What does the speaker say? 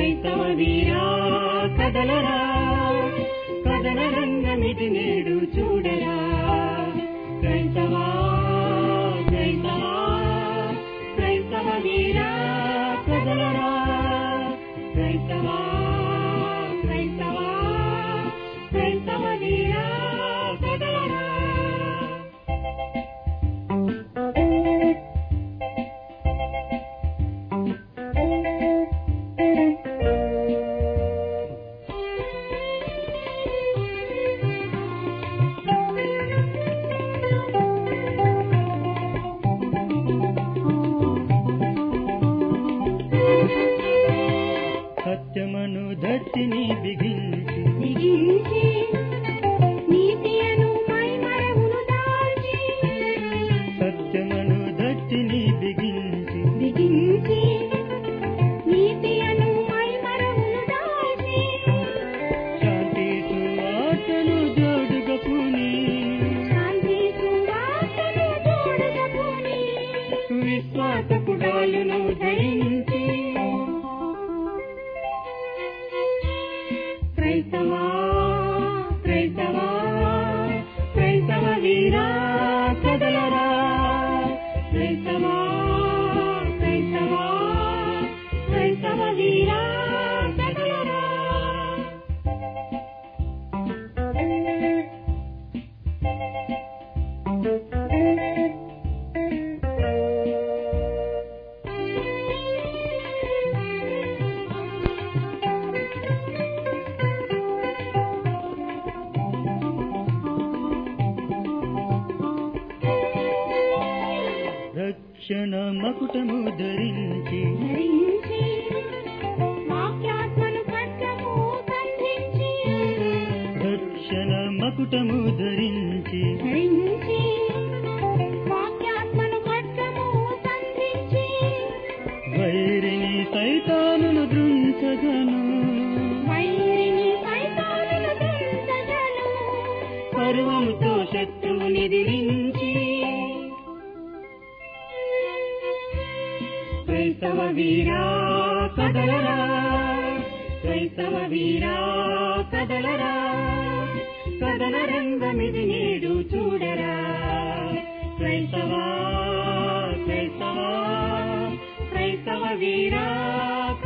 క్రైస్తవ వీరా కదలరా, కదల రంగమిది నేడు చూడరా. క్రైస్తవా క్రైస్తవా క్రైస్తవ వీరా కదలరా, క్రైస్తవా క్రైస్తవా క్రైస్తవ వీరా కదలరా. సత్యమను ధర్తిని బిగించి బిగించి నీతియను మైమరమును దాల్చి, సత్యమను ధర్తిని బిగించి బిగించి నీతియను మైమరమును దాల్చి, శాంతి సువార్తను జోడుగా పూని, శాంతి సువార్తను జోడుగా పూని, విశ్వాస కుడాలును ధరించి క్రైస్తవా క్రైస్తవా క్రైస్తవ వీరా కదలరా, క్రైస్తవా క్రైస్తవా క్రైస్తవ వీరా కదలరా. రక్షణ మకుటము ధరించి ధరించి వాక్యాత్మను ఖడ్గము సంధించి, రక్షణ మకుటము ధరించి ధరించి వాక్యాత్మను ఖడ్గము సంధించి, వైరిని సైతానును దృంచగను, వైరిని సైతానును ధరించగను, పర్వముతో శత్రువుని దిరించి. క్రైస్తవ వీరా కదలరా, క్రైస్తవ వీరా కదలరా, కదల రంగమిది నేడు చూడరా. క్రైస్తవా క్రైస్తవా క్రైస్తవ వీరా